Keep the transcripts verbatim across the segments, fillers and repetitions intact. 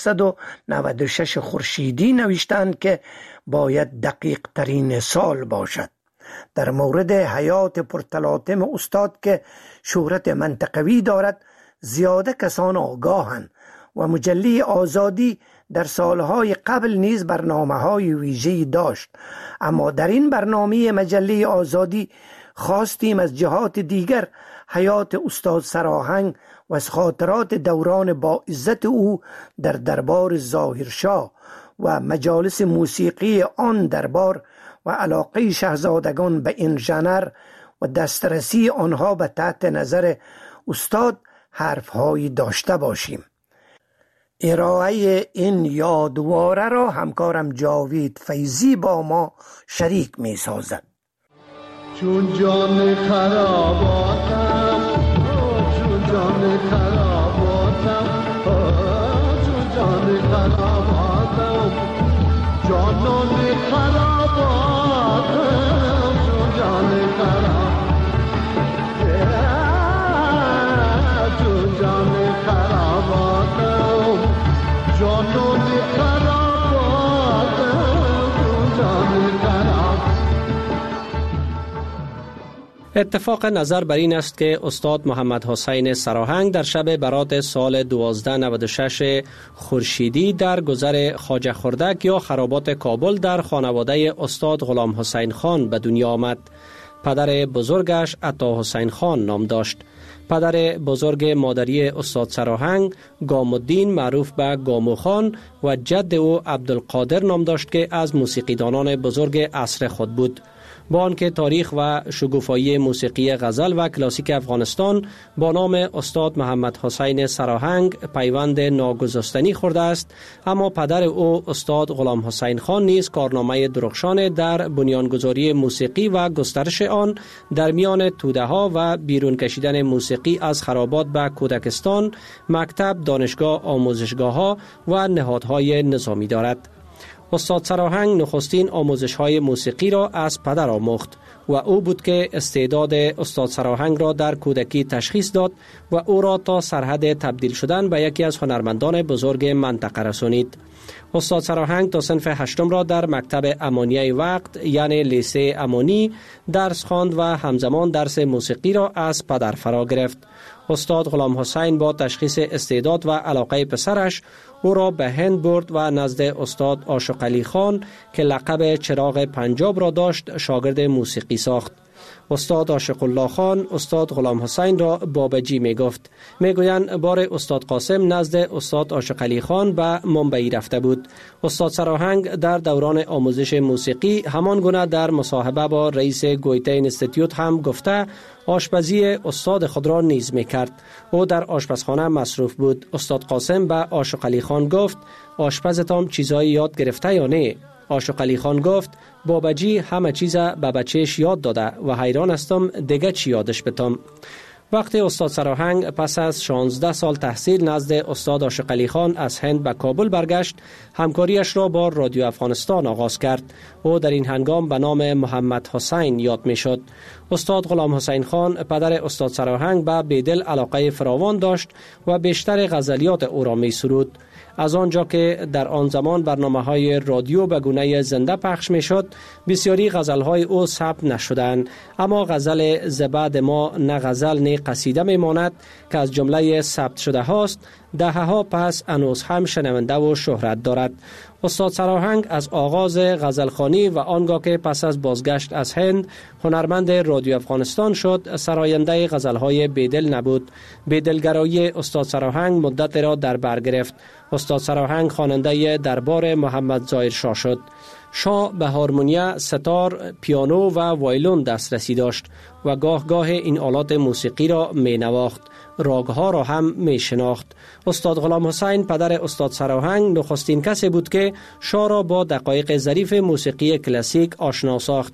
صد و نود و شش خورشیدی نوشتند که باید دقیق ترین سال باشد. در مورد حیات پرتلاطم استاد که شهرت منطقوی دارد زیاده کسان آگاهند و مجله آزادی در سالهای قبل نیز برنامه‌های ویژه‌ای داشت، اما در این برنامه مجله آزادی خواستیم از جهات دیگر حیات استاد سراهنگ و از خاطرات دوران با عزت او در دربار ظاهرشاه و مجالس موسیقی آن دربار و علاقه شاهزادگان به این ژانر و دسترسی آنها به تحت نظر استاد حرفهایی داشته باشیم. ارائه این یادواره را همکارم جاوید فیضی با ما شریک می سازد. چون جان خراباتم چون جان خراباتم چون جان خراباتم جانان خراباتم چون جان خراباتم چون جان خراباتم جانان خراباتم چون جان خراباتم. اتفاق نظر بر این است که استاد محمد حسین سراهنگ در شب برات سال دوازده نود و شش خورشیدی در گذر خواجه خردک یا خرابات کابل در خانواده استاد غلام حسین خان به دنیا آمد. پدر بزرگش عطا حسین خان نام داشت. پدر بزرگ مادری استاد سراهنگ گام الدین معروف به گامو خان و جد او عبدالقادر نام داشت که از موسیقیدانان بزرگ عصر خود بود. با آنکه تاریخ و شگوفایی موسیقی غزل و کلاسیک افغانستان با نام استاد محمد حسین سراهنگ پیوند ناگسستنی خورده است، اما پدر او استاد غلام حسین خان نیز کارنامه درخشان در بنیانگذاری موسیقی و گسترش آن در میان توده ها و بیرون کشیدن موسیقی از خرابات به کودکستان، مکتب، دانشگاه، آموزشگاه ها و نهادهای نظامی دارد. استاد سراهنگ نخستین آموزش‌های موسیقی را از پدر آموخت و او بود که استعداد استاد سراهنگ را در کودکی تشخیص داد و او را تا سرحد تبدیل شدن به یکی از هنرمندان بزرگ منطقه رسانید. استاد سراهنگ تا صنف هشتم را در مکتب امانیه وقت یعنی لیسه امانی درس خواند و همزمان درس موسیقی را از پدر فرا گرفت. استاد غلام حسین با تشخیص استعداد و علاقه پسرش او را به هند برد و نزد استاد عاشق علی خان که لقب چراغ پنجاب را داشت شاگرد موسیقی ساخت. استاد عاشق الله خان استاد غلام حسین را بابجی می گفت. می گویند بار استاد قاسم نزد استاد عاشق علی خان به ممبئی رفته بود. استاد سراهنگ در دوران آموزش موسیقی همان گونه در مصاحبه با رئیس گویته اینستیتوت هم گفته آشپزی استاد خود را نیز می کرد. او در آشپزخانه مصروف بود. استاد قاسم به عاشق علی خان گفت آشپزتان چیزایی یاد گرفته یا نه؟ عاشق علی خان گفت بابجی همه چیز به بچهش یاد داده و حیران هستم دیگه چی یادش بتم. وقتی استاد سراهنگ پس از شانزده سال تحصیل نزد استاد عاشق علی خان از هند به کابل برگشت، همکاریش را با رادیو افغانستان آغاز کرد. او در این هنگام به نام محمد حسین یاد می شد. استاد غلام حسین خان پدر استاد سراهنگ به بیدل علاقه فراوان داشت و بیشتر غزلیات او را می سرود. از آنجا که در آن زمان برنامه‌های رادیو به گونه زنده پخش می‌شد، بسیاری غزل‌های او ثبت نشدند، اما غزل زبد ما نه غزل نه قصیده می‌ماند که از جمله ثبت شده هاست، دهه‌ها پس هنوز هم شنونده و شهرت دارد. استاد سراهنگ از آغاز غزلخوانی و آنگاه که پس از بازگشت از هند هنرمند رادیو افغانستان شد، سراینده غزل‌های بیدل نبود. بیدلگرایی استاد سراهنگ مدت را در بر گرفت. استاد سراهنگ خواننده دربار محمد ظاهر شاه شد. شاه به هارمونیا، ستار، پیانو و وایلون دسترسی داشت و گاه گاه این آلات موسیقی را می نواخت. راگها را هم می شناخت. استاد غلام حسین پدر استاد سراهنگ نخستین کسی بود که شاه را با دقایق ظریف موسیقی کلاسیک آشنا ساخت.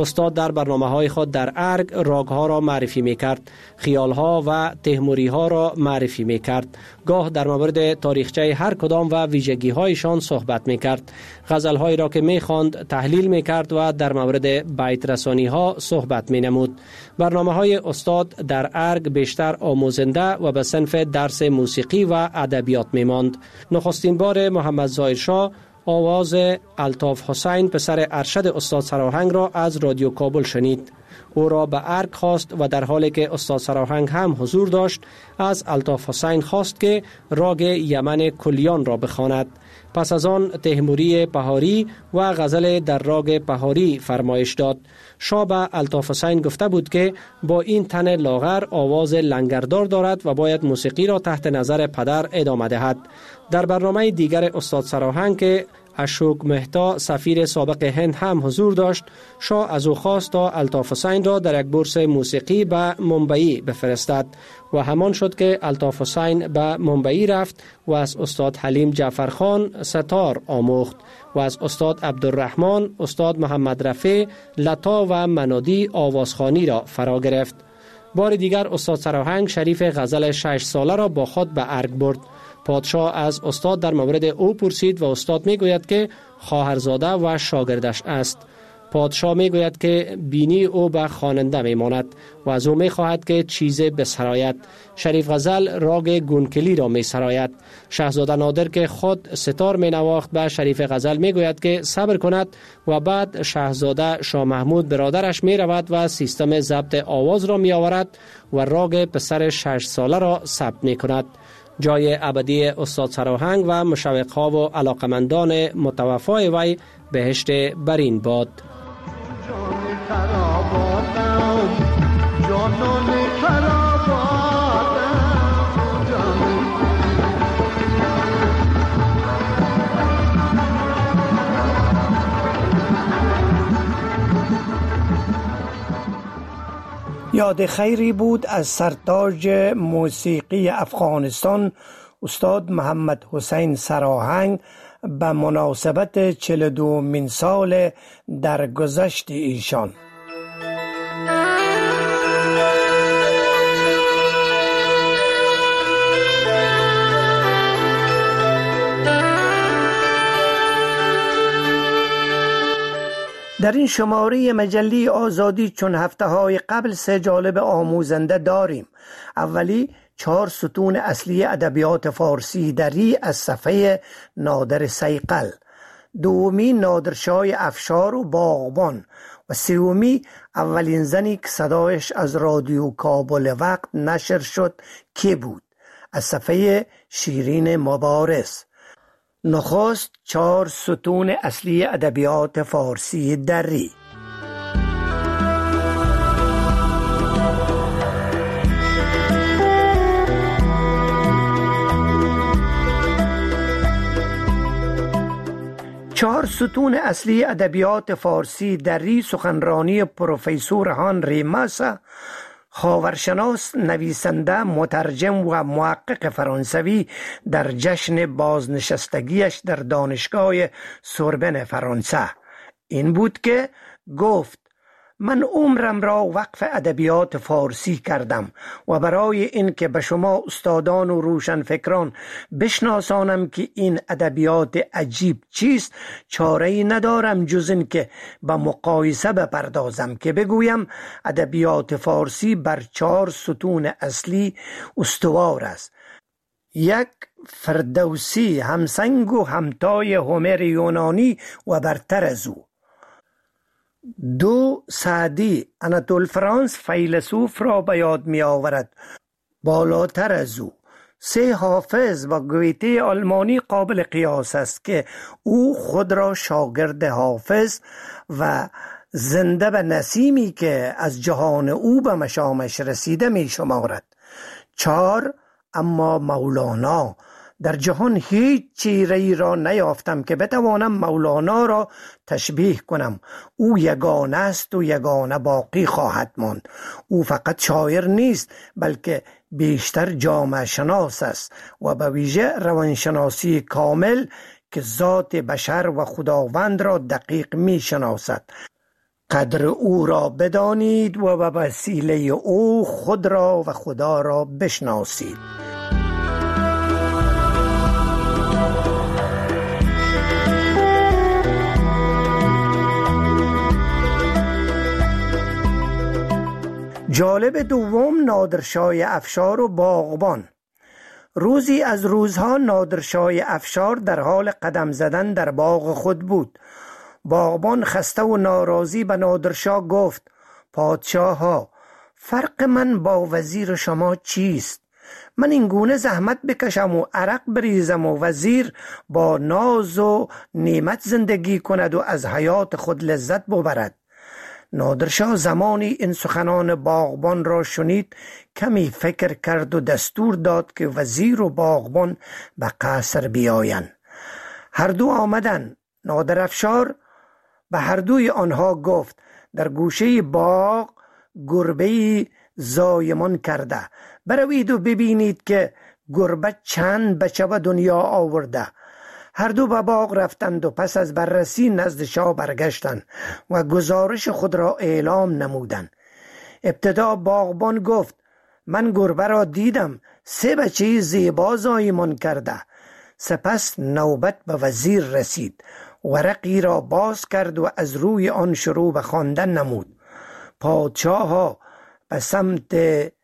استاد در برنامه‌های خود در ارگ راگ‌ها را معرفی می‌کرد، خیال‌ها و تحموری‌ها را معرفی می‌کرد. گاه در مورد تاریخچه هر کدام و ویژگی‌هایشان صحبت می‌کرد. غزل‌هایی را که می‌خواند تحلیل می‌کرد و در مورد بیت رسانی‌ها صحبت می‌نمود. برنامه‌های استاد در ارگ بیشتر آموزنده و به صنف درس موسیقی و ادبیات می‌ماند. نخستین بار محمد ظاهر شاه آواز الطاف حسین پسر ارشد استاد سراهنگ را از رادیو کابل شنید. او را به ارگ خواست و در حالی که استاد سراهنگ هم حضور داشت از الطاف حسین خواست که راگ یمن کلیان را بخواند. پس از آن تحموری پهاری و غزل در راگ پهاری فرمایش داد. شاه به الطاف حسین گفته بود که با این تن لاغر آواز لنگردار دارد و باید موسیقی را تحت نظر پدر ادامه دهد. در برنامه دیگر استاد سراهنگ که اشوک مهتا سفیر سابق هند هم حضور داشت، شاه از او خواست تا الطاف حسین را در یک بورس موسیقی به ممبئی بفرستد و همان شد که الطاف حسین به ممبئی رفت و از استاد حلیم جعفرخان ستار آموخت و از استاد عبدالرحمن، استاد محمد رفیع، لتا و منادی آوازخوانی را فرا گرفت. بار دیگر استاد سراهنگ شریف غزل شش ساله را با خود به ارگ برد. پادشاه از استاد در مورد او پرسید و استاد می گوید که خواهرزاده و شاگردش است. پادشاه می گوید که بینی او به خواننده می ماند و از او می خواهد که چیزی بسراید. شریف غزل راگ گونکلی را می سراید. شاهزاده نادر که خود ستار می نواخت به شریف غزل می گوید که صبر کند و بعد شاهزاده شاه محمود برادرش می رود و سیستم ضبط آواز را می آورد و راگ پسر شش ساله را ثبت می کند. جای ابدی استاد سراهنگ و مشوق‌ها و علاقمندان متوفای وی بهشت برین باد. جان خراباتم جانان خراباتم جان یاد خیری بود از سرتاج موسیقی افغانستان استاد محمد حسین سراهنگ به مناسبت چهل و دومین سال درگذشت ایشان. در این شماره مجله آزادی چون هفته های قبل سه جالب آموزنده داریم. اولی چهار ستون اصلی ادبیات فارسی دری از صفحه نادر صیقل، دومی نادرشاه افشار و باغبان و سومی اولین زنی که صدایش از رادیو کابل وقت نشر شد کی بود از صفحه شیرین مبارز. نخست چهار ستون اصلی ادبیات فارسی دری. چهار ستون اصلی ادبیات فارسی دری سخنرانی پروفسور هانری ماسا، خاورشناس، نویسنده، مترجم و محقق فرانسوی در جشن بازنشستگیش در دانشگاه سوربن فرانسه. این بود که گفت: من عمرم را وقف ادبیات فارسی کردم و برای اینکه به شما استادان و روشنفکران بشناسانم که این ادبیات عجیب چیست، چاره‌ای ندارم جز این که به مقایسه بپردازم که بگویم ادبیات فارسی بر چهار ستون اصلی استوار است. یک، فردوسی، همسنگ و همتای هومر یونانی و برتر از او. دو، سعدی، آناتول فرانس فیلسوف را به یاد می آورد، بالاتر از او. سه، حافظ و گویته آلمانی قابل قیاس است که او خود را شاگرد حافظ و زنده به نسیمی که از جهان او به مشامش رسیده می شمارد. چهار، اما مولانا، در جهان هیچ چیره‌ای را نیافتم که بتوانم مولانا را تشبیه کنم. او یگانه است و یگانه باقی خواهد ماند. او فقط شاعر نیست بلکه بیشتر جامعه شناس است و به ویژه روانشناسی کامل که ذات بشر و خداوند را دقیق می شناسد. قدر او را بدانید و به وسیله او خود را و خدا را بشناسید. جالب دوم نادرشاه افشار و باغبان. روزی از روزها نادرشاه افشار در حال قدم زدن در باغ خود بود. باغبان خسته و ناراضی به نادرشاه گفت: پادشاه ها، فرق من با وزیر شما چیست؟ من این گونه زحمت بکشم و عرق بریزم و وزیر با ناز و نعمت زندگی کند و از حیات خود لذت ببرد. نادرشاه زمانی این سخنان باغبان را شنید، کمی فکر کرد و دستور داد که وزیر و باغبان به قصر بیایند. هر دو آمدند. نادرافشار به هر دوی آنها گفت: در گوشه باغ گربه‌ای زایمان کرده، بروید و ببینید که گربه چند بچه به دنیا آورده. هر دو به باغ رفتند و پس از بررسی نزد شاه برگشتند و گزارش خود را اعلام نمودند. ابتدا باغبان گفت: من گربه را دیدم، سه بچه زیبا زایمان کرده. سپس نوبت به وزیر رسید. ورقی را باز کرد و از روی آن شروع به خواندن نمود: پادشاه ها، به سمت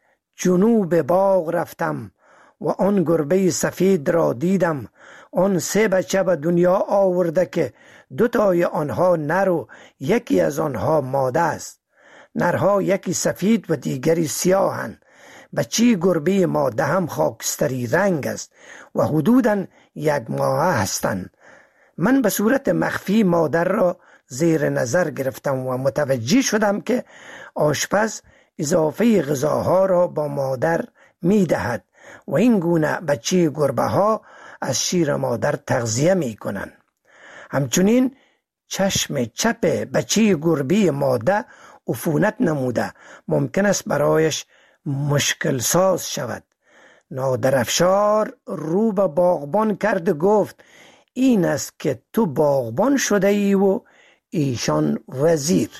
جنوب باغ رفتم و آن گربه سفید را دیدم. آن سه بچه به دنیا آورده که دو تای آنها نر و یکی از آنها ماده است. نرها یکی سفید و دیگری سیاهند. بچه گربه ماده هم خاکستری رنگ است و حدوداً یک ماه هستند. من به صورت مخفی مادر را زیر نظر گرفتم و متوجه شدم که آشپز اضافه غذاها را با مادر می دهد و این گونه بچه گربه ها از شیر مادر تغذیه می کنند. همچنین چشم چپ بچه گربه ماده عفونت نموده، ممکن است برایش مشکل ساز شود. نادرافشار رو به باغبان کرد و گفت: این است که تو باغبان شده ای و ایشان وزیر.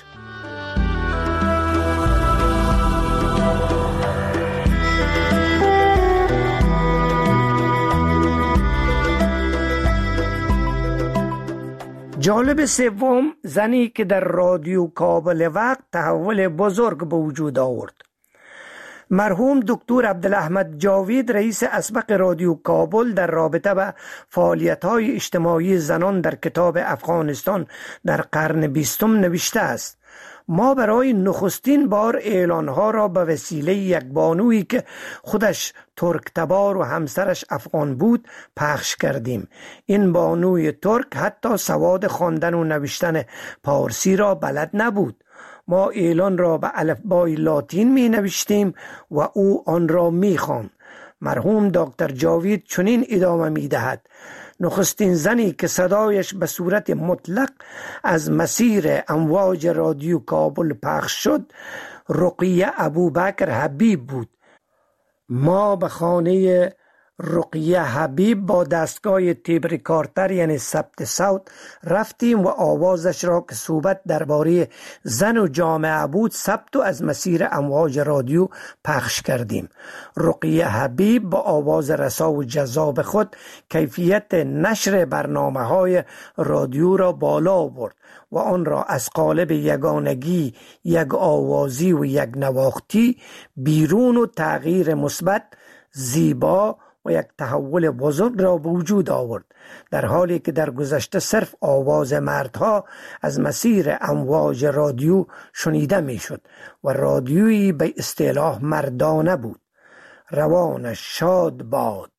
جالب سوم، زنی که در رادیو کابل وقت تحول بزرگ به وجود آورد. مرحوم دکتر عبدالاحمد جاوید رئیس اسبق رادیو کابل در رابطه به فعالیت‌های اجتماعی زنان در کتاب افغانستان در قرن بیستم نوشته است: ما برای نخستین بار اعلانها را به وسیله یک بانویی که خودش ترک تبار و همسرش افغان بود پخش کردیم. این بانوی ترک حتی سواد خواندن و نوشتن پارسی را بلد نبود. ما اعلان را به الفبای لاتین می نوشتیم و او آن را می خواند. مرحوم دکتر جاوید چنین ادامه می دهد: نخستین زنی که صدایش به صورت مطلق از مسیر امواج رادیو کابل پخش شد رقیه ابوبکر حبیب بود. ما به خانه رقیه حبیب با دستگاه تیپ ریکاردر یعنی ثبت صوت رفتیم و آوازش را که صحبت درباره زن و جامعه بود ثبت و از مسیر امواج رادیو پخش کردیم. رقیه حبیب با آواز رسا و جذاب خود کیفیت نشر برنامه های رادیو را بالا برد و آن را از قالب یگانگی، یک آوازی و یک نواختی بیرون و تغییر مثبت، زیبا و یک تحول بزرگ را به وجود آورد، در حالی که در گذشته صرف آواز مردها از مسیر امواج رادیو شنیده می شد و رادیویی به اصطلاح مردانه بود. روانش شاد باد.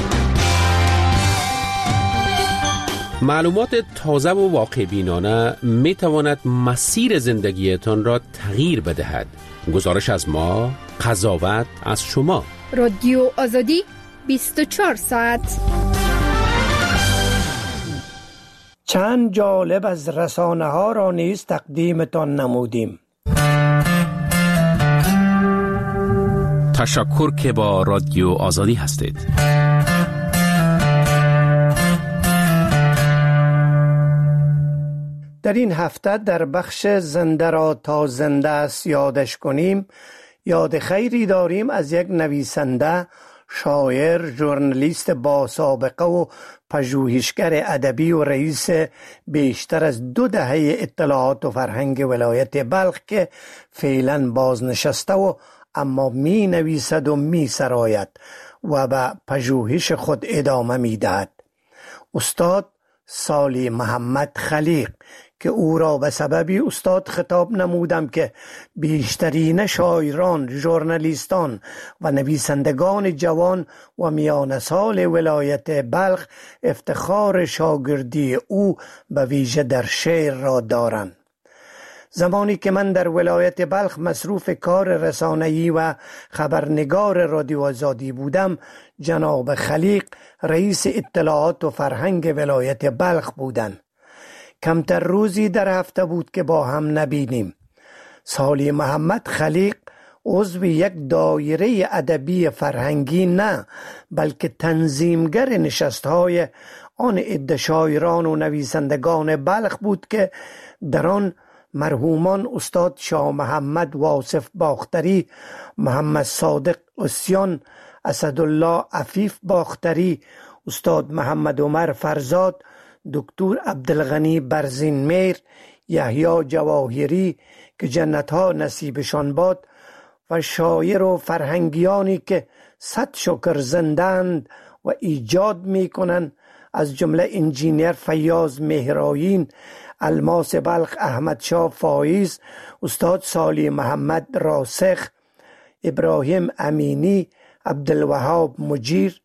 معلومات تازه و واقع بینانه می تواند مسیر زندگیتان را تغییر بدهد. گزارش از ما، قضاوت از شما. رادیو آزادی بیست و چهار ساعت. چند جالب از رسانه ها را نیز تقدیمتان نمودیم. تشکر که با رادیو آزادی هستید. در این هفته در بخش زنده را تا زنده است یادش کنیم یاد خیری داریم از یک نویسنده، شاعر، ژورنالیست با سابقه و پژوهشگر ادبی و رئیس بیشتر از دو دهه اطلاعات و فرهنگ ولایت بلخ که فعلا بازنشسته و اما می نویسد و می سراید و به پژوهش خود ادامه می دهد. استاد سالی محمد خلیق که او را به سببی استاد خطاب نمودم که بیشترین شاعران، ژورنالیستان و نویسندگان جوان و میان سال ولایت بلخ افتخار شاگردی او به ویژه در شعر را دارند. زمانی که من در ولایت بلخ مصروف کار رسانه‌ای و خبرنگار رادیو آزادی بودم، جناب خلیق رئیس اطلاعات و فرهنگ ولایت بلخ بودند. کمتر روزی در هفته بود که با هم نبینیم. سالی محمد خلیق عضو یک دایره ادبی فرهنگی نه، بلکه تنظیمگر نشست‌های آن عده شاعران و نویسندگان بلخ بود که در آن مرحومان استاد شاه محمد واصف باختری، محمد صادق عصیان، اسدالله عفیف باختری، استاد محمد عمر فرزاد، دکتر عبدالغنی برزین میر، یحیی جواهری که جنتها نصیبشان باد و شاعر و فرهنگیانی که صد شکر زندند و ایجاد می کنند، از جمله انجینیر فیاض مهرآیین، الماس بلخ احمد شاه فایز، استاد سالی محمد راسخ، ابراهیم امینی، عبدالوهاب مجیر،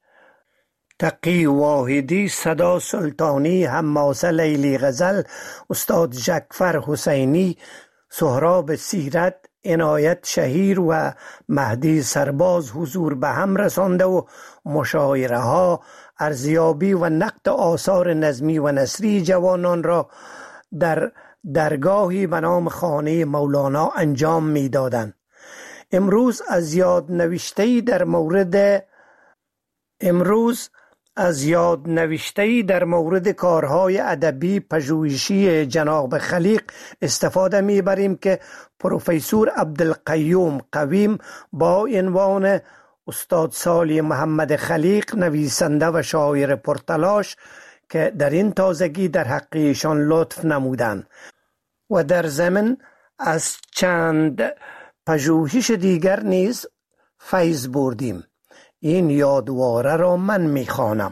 تقی واحدی، صدا سلطانی، حماسه لیلی غزل، استاد جعفر حسینی، سهراب سیرت، عنایت شهیر و مهدی سرباز حضور به هم رسانده و مشاعره ها، ارزیابی و نقد آثار نظمی و نثری جوانان را در درگاهی به نام خانه مولانا انجام می دادند. امروز از یاد نوشته‌ای در مورد امروز از یاد نوشته‌ای در مورد کارهای ادبی پژوهشی جناب خلیق استفاده می‌بریم که پروفسور عبدالقیوم قویم با عنوان استاد سالی محمد خلیق، نویسنده و شاعر پرتلاش که در این تازگی در حق ایشان لطف نمودند و در ضمن از چند پژوهش دیگر نیز فیض بردیم. این یادواره را من میخوانم.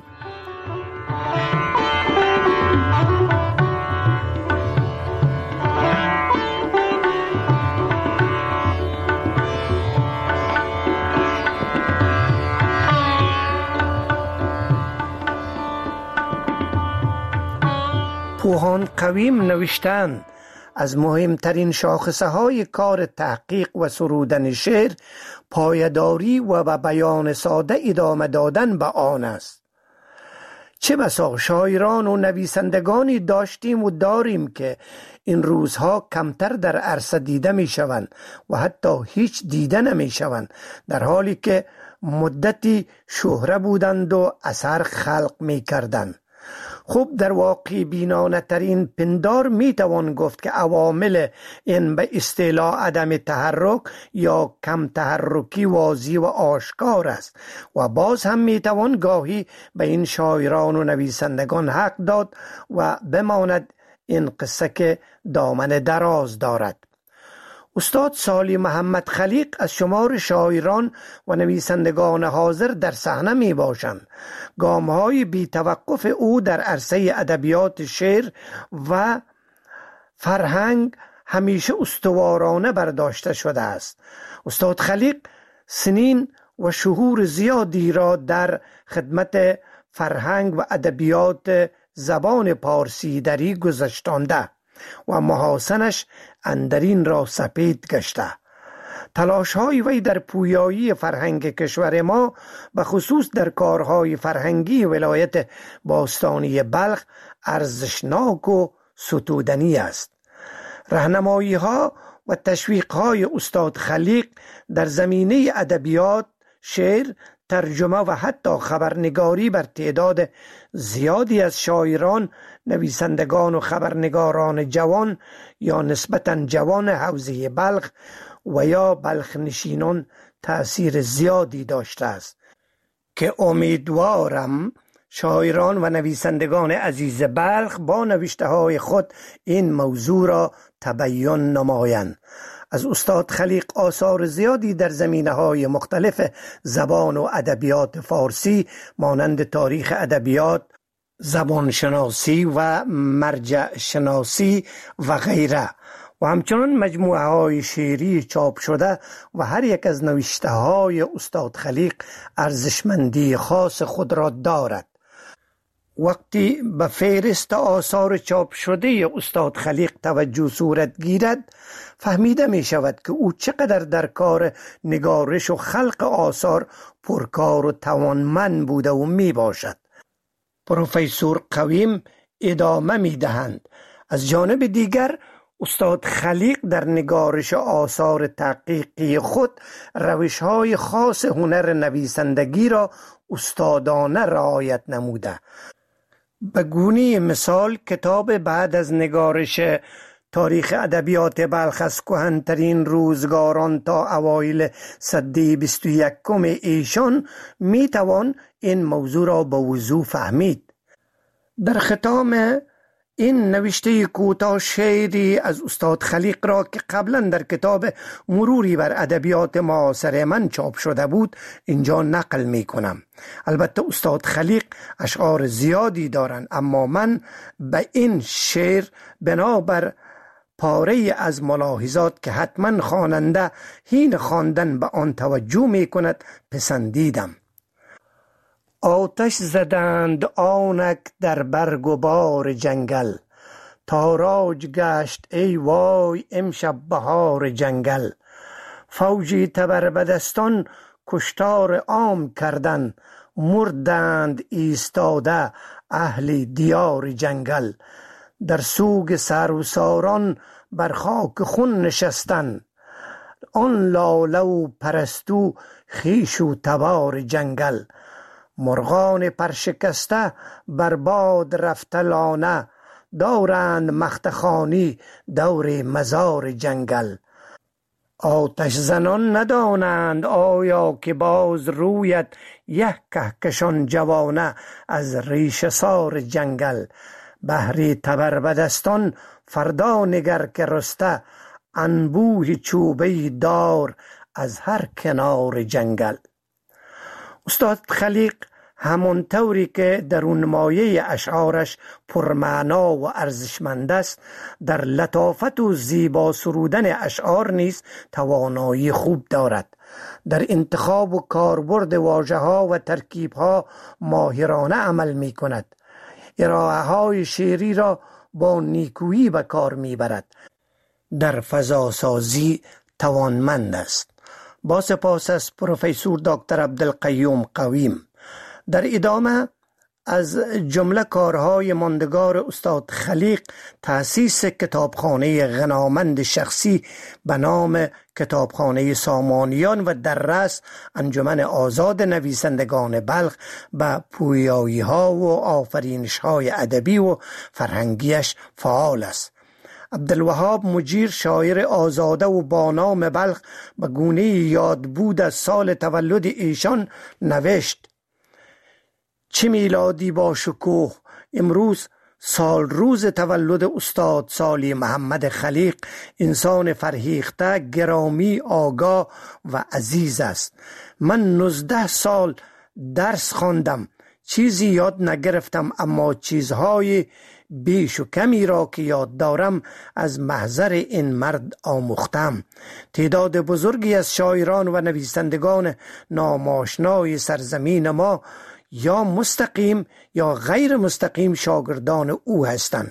پوهان قویم نوشتند از مهمترین شاخصه های کار تحقیق و سرودن شعر پایداری و به بیان ساده ادامه دادن به آن است. چه بسا شاعران و نویسندگانی داشتیم و داریم که این روزها کمتر در عرصه دیده می شوند و حتی هیچ دیده نمی شوند، در حالی که مدتی شهره بودند و اثر خلق می کردند. خوب در واقع بینانه ترین پندار می توان گفت که عوامل این به اصطلاح عدم تحرک یا کم تحرکی واضح و آشکار است و باز هم می توان گاهی به این شاعران و نویسندگان حق داد و بماند این قصه که دامن دراز دارد. استاد سالی محمد خلیق از شمار شاعران و نویسندگان حاضر در صحنه می باشند. گام‌های بی توقف او در عرصه ادبیات شعر و فرهنگ همیشه استوارانه برداشته شده است. استاد خلیق سنین و شهور زیادی را در خدمت فرهنگ و ادبیات زبان پارسی دری گذشتانده و محاسنش اندرین را سپید گشته. تلاش‌های وی در پویایی فرهنگ کشور ما به خصوص در کارهای فرهنگی ولایت باستانی بلخ ارزشناک و ستودنی است. راهنمایی‌ها و تشویق‌های استاد خلیق در زمینه ادبیات، شعر، ترجمه و حتی خبرنگاری بر تعداد زیادی از شاعران، نویسندگان و خبرنگاران جوان یا نسبتاً جوان حوزه بلخ و یا بلخ نشینان تأثیر زیادی داشته است که امیدوارم شاعران و نویسندگان عزیز بلخ با نوشته های خود این موضوع را تبیین نمایند. از استاد خلیق آثار زیادی در زمینه‌های مختلف زبان و ادبیات فارسی مانند تاریخ ادبیات، زبان شناسی و مرجع شناسی و غیره و همچنان مجموعه های شعری چاپ شده و هر یک از نوشته های استاد خلیق ارزشمندی خاص خود را دارد. وقتی به فهرست آثار چاپ شده استاد خلیق توجه صورت گیرد، فهمیده می شود که او چقدر در کار نگارش و خلق آثار پرکار و توانمند بوده و می باشد. پروفسور قویم ادامه می دهند: از جانب دیگر استاد خلیق در نگارش آثار تحقیقی خود روش‌های خاص هنر نویسندگی را استادانه رعایت نموده. به گونه مثال کتاب بعد از نگارش تاریخ ادبیات بلخ از کهن‌ترین روزگاران تا اوایل سده بیست و یکم ایشان می توان این موضوع را به وضوح فهمید. در ختام این نوشته کوتاه شعری از استاد خلیق را که قبلا در کتاب مروری بر ادبیات معاصر من چاپ شده بود اینجا نقل می کنم. البته استاد خلیق اشعار زیادی دارند، اما من به این شعر بنابر پاره از ملاحظات که حتما خواننده حین خواندن به آن توجه می کند پسندیدم. آتش زدند آنک در برگ و بار جنگل، تاراج گشت ای وای امشب بهار جنگل. فوجی تبربدستان کشتار عام کردن، مردند ایستاده اهل دیار جنگل. در سوگ سروساران بر خاک خون نشستن، آن لاله و پرستو خیش و تبار جنگل. مرغان پرشکسته بر باد رفته لانه، دارند مختخانی دور مزار جنگل. آتش زنان ندانند آیا که باز رویت، یک کهکشان جوانه از ریشه سار جنگل. بهری تبربدستان فردا نگر که رسته، انبوه چوبه دار از هر کنار جنگل. استاد خلیق همون طوری که در اون مایه اشعارش پرمعنا و ارزشمند است، در لطافت و زیبا سرودن اشعار نیز توانایی خوب دارد. در انتخاب و کاربرد واژه ها و ترکیب ها ماهرانه عمل می کند. ارائه های شعری را با نیکویی به کار می برد. در فضا سازی توانمند است. با سپاس از پروفسور دکتر عبدالقیوم قویم. در ادامه از جمله کارهای ماندگار استاد خلیق تأسیس کتابخانه غنامند شخصی به نام کتابخانه سامانیان و در رأس انجمن آزاد نویسندگان بلخ به پویایی ها و آفرینش های ادبی و فرهنگیش فعال است. عبدالوهاب مجیر شاعر آزاده و با نام بلخ به گونه یاد بود از سال تولد ایشان نوشت: چه میلادی با شکوه، امروز سال روز تولد استاد سالی محمد خلیق. انسان فرهیخته، گرامی، آگاه و عزیز است. من نوزده سال درس خواندم، چیزی یاد نگرفتم، اما چیزهای بیش و کمی را که یاد دارم از محضر این مرد آموختم. تعداد بزرگی از شاعران و نویسندگان ناماشنای سرزمین ما یا مستقیم یا غیر مستقیم شاگردان او هستند.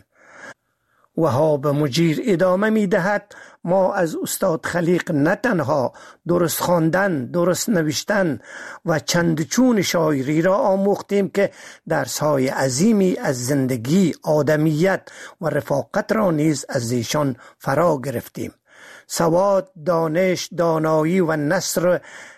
وهاب مجیر ادامه می دهد: ما از استاد خلیق نه تنها درست خواندن، درست نوشتن و چندچون شاعری را آموختیم که درس‌های عظیمی از زندگی، آدمیت و رفاقت را نیز از ایشان فرا گرفتیم. سواد، دانش، دانایی و نثر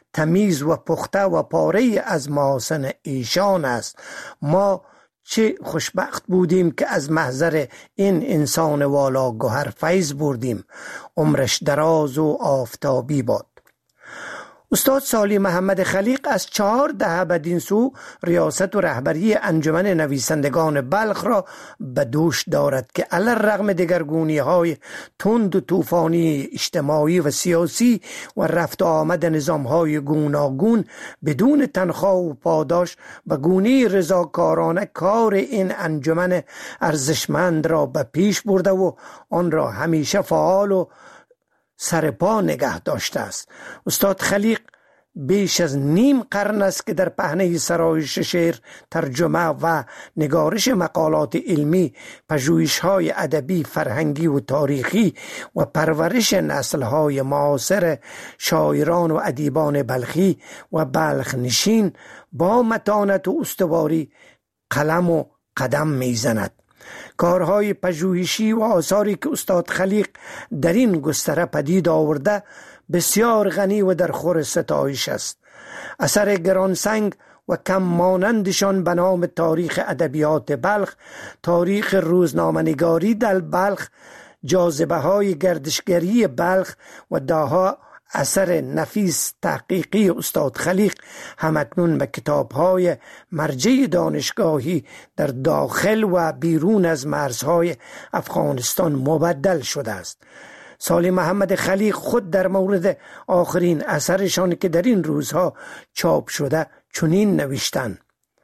تمیز و پخته و پاره از محاسن ایشان است. ما چه خوشبخت بودیم که از محضر این انسان والا گوهر فیض بردیم. عمرش دراز و آفتابی باد. استاد صالح محمد خلیق از چهار دهه بدین سو ریاست و رهبری انجمن نویسندگان بلخ را به دوش دارد که علی الرغم دگرگونی های تند و طوفانی اجتماعی و سیاسی و رفت و آمد نظام های گوناگون بدون تنخواه و پاداش به گونه رضاکارانه کار این انجمن ارزشمند را به پیش برده و آن را همیشه فعال و سرپا نگه داشته است. استاد خلیق بیش از نیم قرن است که در پهنه سرایش شعر، ترجمه و نگارش مقالات علمی، پژوهش‌های ادبی، فرهنگی و تاریخی و پرورش نسل‌های معاصر شاعران و ادیبان بلخی و بلخ نشین با متانت و استواری قلم و قدم میزند. کارهای پژوهشی و آثاری که استاد خلیق در این گستره پدید آورده بسیار غنی و در خور ستایش است. اثر گرانسنگ و کم مانندشان به نام تاریخ ادبیات بلخ، تاریخ روزنامه‌نگاری در بلخ، جاذبه های گردشگری بلخ و داها اثر نفیس تحقیقی استاد خلیق همکنون به کتاب‌های مرجع دانشگاهی در داخل و بیرون از مرزهای افغانستان مبدل شده است. صالح محمد خلیق خود در مورد آخرین اثرشان که در این روزها چاپ شده چنین نوشتند: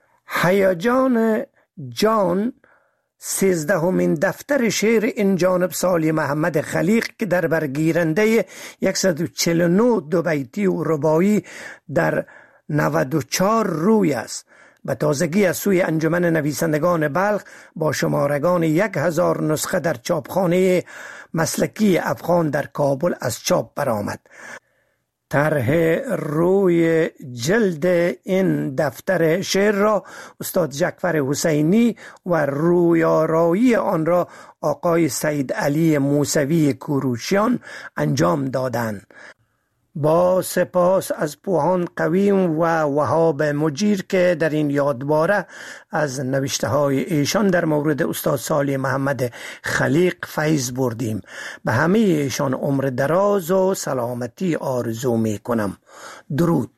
هیجان جان سیزدهمین دفتر شعر این جانب صالح محمد خلیق که در برگیرنده صد و چهل و نه دو بیتی و رباعی در نود و چهار روی است. به تازگی از سوی انجمن نویسندگان بلخ با شمارگان یک هزار نسخه در چاپخانه مسلکی افغان در کابل از چاپ برآمد. طرح روی جلد این دفتر شعر را استاد جعفر حسینی و رویارایی آن را آقای سید علی موسوی کوروشیان انجام دادند. با سپاس از پوهان قویم و وهاب مجیر که در این یادباره از نوشته های ایشان در مورد استاد صالح محمد خلیق فیض بردیم. به همه ایشان عمر دراز و سلامتی آرزو می کنم. درود.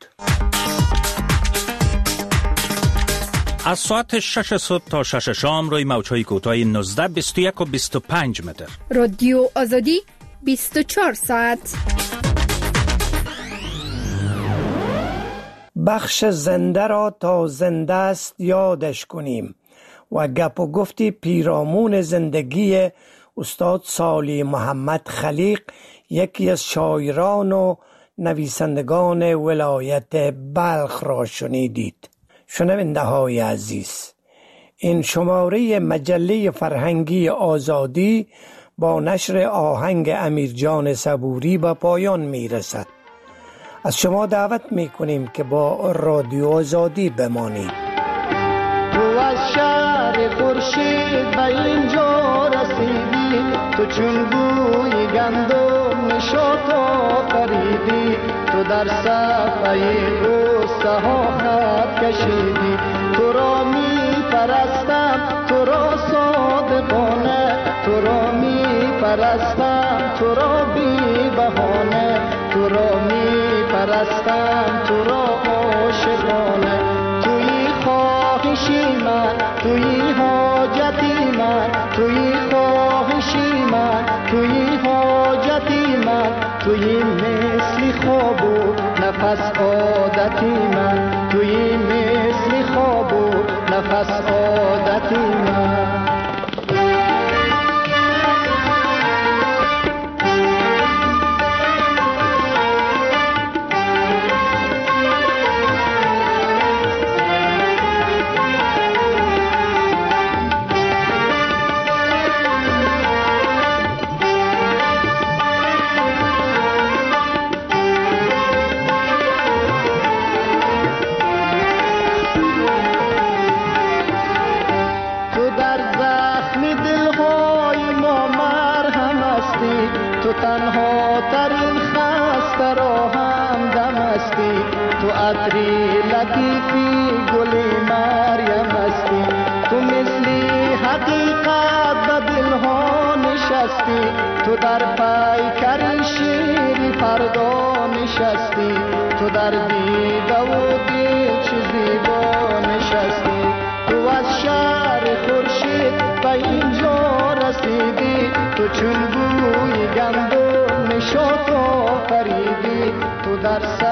از ساعت شش صبح تا شش شام روی موج‌های کوتاه نوزده، بیست و یک و بیست و پنج متر. رادیو آزادی بیست و چهار ساعت. بخش زنده را تا زنده است یادش کنیم و گپ و گفتی پیرامون زندگی استاد صالح محمد خلیق، یکی از شاعران و نویسندگان ولایت بلخ را شنیدید. شنونده های عزیز، این شماره مجله فرهنگی آزادی با نشر آهنگ امیرجان صبوری به پایان می رسد. از شما دعوت می کنیم که با رادیو آزادی بمانید. تو از شهر خورشید به اینجا رسیدی، تو چون بوی گندم نشاط آفریدی، تو در صفحه غصه ها خط کشیدی. تو را می پرستم تو را صادقانه، تو را می پرستم تو را بی بهانه، تو را می پرستم تو را عاشقانه. توی خواهشی من، توی حاجتی من، توی خواهشی من، توی حاجتی من، توی مثل خواب و نفس عادتی من، توی مثل خواب و نفس عادتی من. تو تنها ترین خسته را هم دم هستی، تو عطری لطیفی گل مریم هستی، تو مثلی حقیقت به دل ها نشستی، تو در پیکر شیر فردا نشستی، تو در دیده و دل چه زیبا نشستی. تو از شهر خورشید به اینجا رسیدی، تو چون بوی گندم نشاط آفریدی، تو در